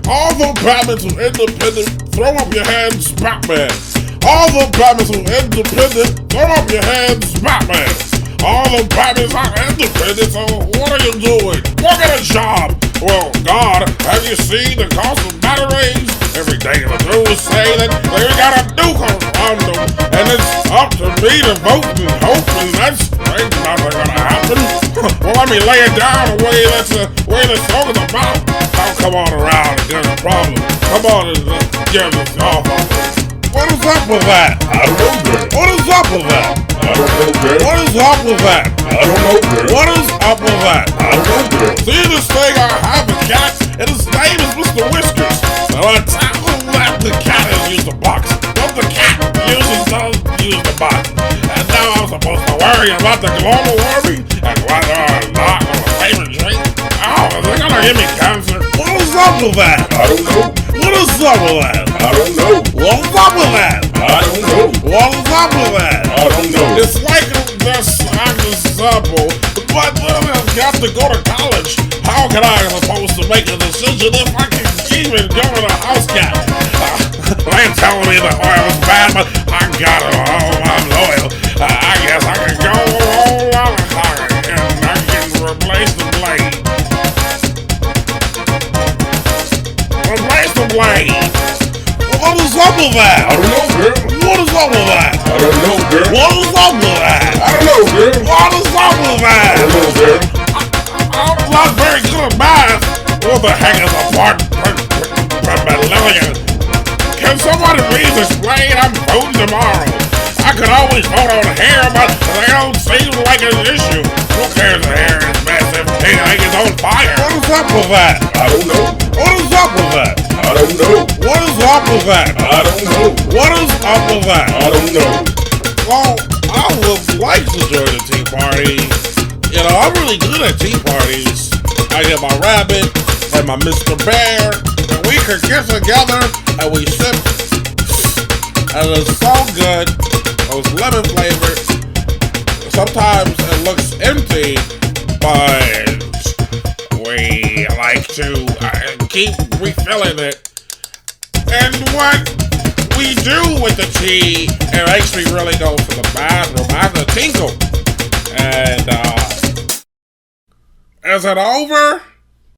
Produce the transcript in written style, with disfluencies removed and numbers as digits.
All the Batmans who independent, throw up your hands, Batman. All the Batmans who independent, throw up your hands, Batman. All the Batmans are independent, so what are you doing? Go get a job. Well, God, have you seen the cost of batteries? Every day the news say that they got a nuke on them, and it's up to me to vote and hope, and that's ain't nothing gonna happen. Well, let me lay it down the way the song is about. I'll come on around and get a problem. Come on and get this off. What is up with that? I don't know, Greg. What is up with that? I don't know, Greg. What is up with that? I don't know, Greg. What is up with that? I don't know, Greg. See this thing? I have a cat, and his name is Mr. Whiskers. So I tell him that the cat has used the box, but the cat doesn't use the box. And now I'm supposed to worry about the global warming and whether or not I'm a favorite drink. Oh, is they gonna give me cancer? What is up with that? I don't know. What is up with that? I don't know. What is up with that? I don't know. What is up with that? I don't know. It's like this example, but I've got to go to college. How can I supposed to make a decision if I can even go to the house cat? They ain't telling me the oil's bad, but I got it all. I'm loyal. I guess I can go all out high and I can replace the blade. Replace the blade. What is up with that? I don't know, girl. What is up with that? I don't know, girl. What is up with that? I don't know, girl. What is up with that? I don't know, girl. I'm not very good at math. What the heck is a part per million? Can somebody please explain? I'm voting tomorrow. I could always vote on hair, but they don't seem like an issue. Who cares if hair is massive? Hey, like it's on fire. What is up with that? I don't know. What is up with that? I don't know. What is up with that? I don't know. What is up with that? I don't know. Well, I would like to join the tea party. You know, I'm really good at tea parties. I get my rabbit and my Mr. Bear, and we could get together and we sip. And it's so good. Those lemon flavored. Sometimes it looks empty, but we like to keep refilling it. And what we do with the tea, it makes me really go to the bathroom. I have to tinkle. And, is it over?